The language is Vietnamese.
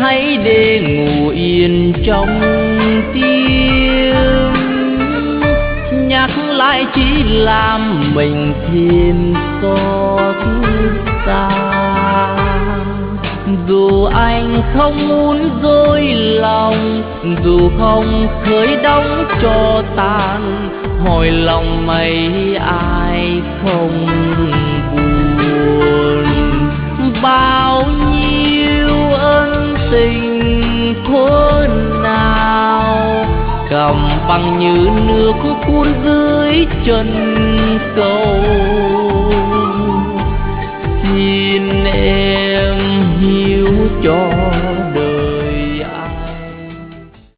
hãy để ngủ yên trong tim, nhắc lại chỉ làm mình thêm xót xa. Dù anh không muốn dối lòng, dù không khơi đóng cho tan, hỏi lòng mấy ai không buồn. Bao nhiêu ân tình thuở nào cầm bằng như nước cuốn dưới chân cầu. Xin em hiểu cho